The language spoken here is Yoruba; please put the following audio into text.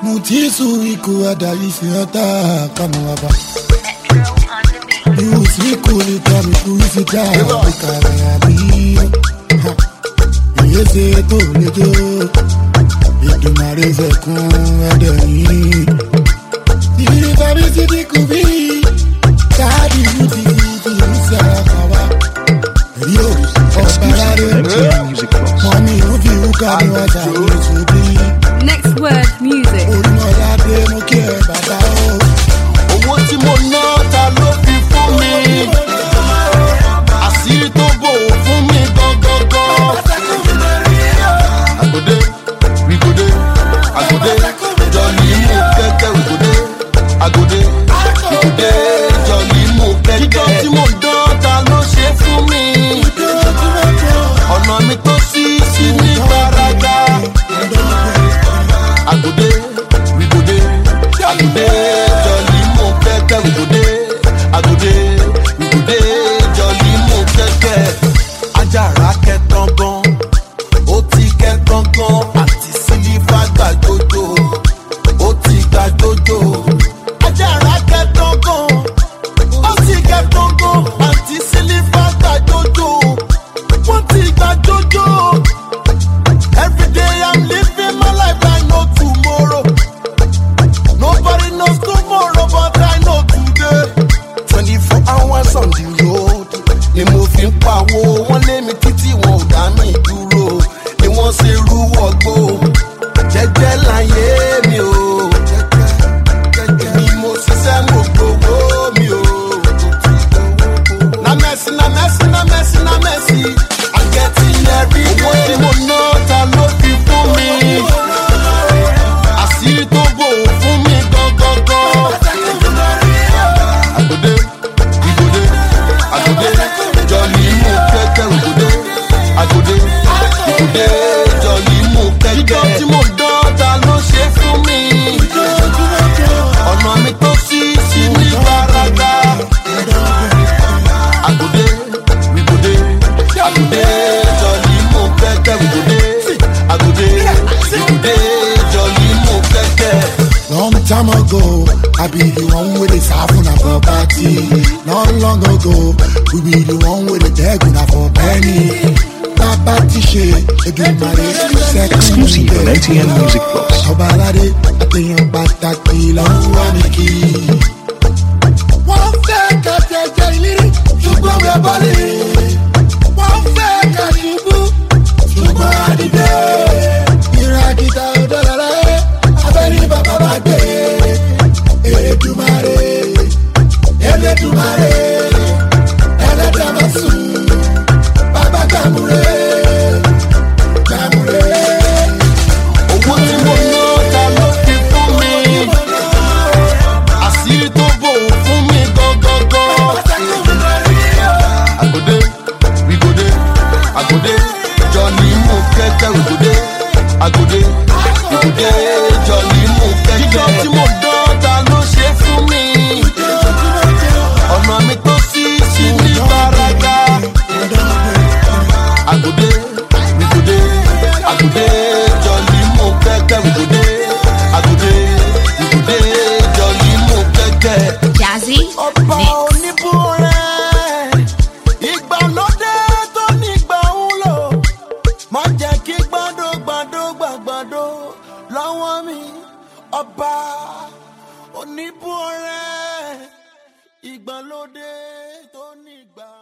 Mutisu iku adaisi ata kamuaba. Musiku ni kami kuisita bikarabi. Yese to lejo. Idumare zekun adeyin. Diri babi sidi kubi. Kadi yuti usa kawa. Rio obalare. Money ufi ukani wata usubi. Next word music. Owó tí mo ná ta ló fi fún mi. Àṣírí tó bò fún mi gangan. Àgòdé, wígòdé, àgòdé, jọ̀lì mú kẹ́kẹ́ wígòdé. Àgòdé, wígòdé, jọ̀lì mú kẹ́kẹ́. Jíjọ́ tí mo dán ta ló ṣe fún mi. Ọ̀nà mi tó sí ní gbàràgà. Àgòdé, wígòdé, àgòdé, jọ̀lì mú kẹ́kẹ́ wígòdé. Àgòdé, wígòdé, jọ̀lì mú kẹ́kẹ́. Ajára kẹ́tàn gan, ó ti kẹ́tàn gan. Àti sílífà gbàjọjọ, ó ti gbàjọjọ. Ajára kẹ́tàn gan, ó ti kẹ́tàn gan. Àti sílífà gbàjọjọ, wọ́n ti gbàjọjọ. Every day I'm living my life, I know tomorrow. Nobody knows tomorrow, but I know today. 24 hours on the road. Ni mo fi ń pawó, wọ́n lé mi títí wọn ò dá mi dúró. Ni wọ́n ṣe rú wọgbó. Jẹ́jẹ́ láyé mi o. Èmi mo ṣiṣẹ́ mo gbowó mi o. Na Messi, na Messi, na Messi, na Messi. I'm getting every day. Owó tí mo ná ta ló fi fún mi. Àṣírí tó bò fún mi gangan. Àgòdé, wígòdé, àgòdé, jọ̀lì mú kẹ́kẹ́ wígòdé. Àgòdé, wígòdé, jọ̀lì mú kẹ́kẹ́. Jíjọ́ tí mo dán ta ló ṣe fún mi. Ọ̀nà mi tó sí ní gbàràgà. Àgòdé, wígòdé, àgòdé, jọ̀lì mú kẹ́kẹ́ wígòdé. Àgòdé, wígòdé, jọ̀lì mú kẹ́kẹ́. Long time ago, I be the one with the saffron for party. Not long ago, we be the one with the bag for penny. Papa Tishe, Edumare, Exclusive on ATN Music Plus. Obalade, Ateyan Bataki, Lanwaniki. One fake at the Jailiri, Sugar Bali. One fake at Yubu, Sugar Adide. Irakita, Dolala, Abeni Baba Bade. Edumare, Edumare, Edamasu, Baba Gamure, Gamure. Owó tí mo ná ta ló fi fún mi. Àṣírí tó bò fún mi gangan. Àgòdé, wígòdé, àgòdé, jọ̀lì mú kẹ́kẹ́ wígòdé. Àgòdé, wígòdé, jọ̀lì mú kẹ́kẹ́. Jíjọ́ tí mo dán ta ló ṣe fún mi. Ọ̀nà mi tó sí ní gbàràgà. Àgòdé, wígòdé, àgòdé, jọ̀lì mú kẹ́kẹ́ wígòdé. Àgòdé, wígòdé, jọ̀lì mú kẹ́kẹ́. Jazzy Ọba Mix. oníbúrẹ́, ìgbàlódé tó nígbà ń lò. Má jẹ́ kí gbàdó lọ́wọ́ mi. Ọba oníbúrẹ́, ìgbàlódé tó nígbà.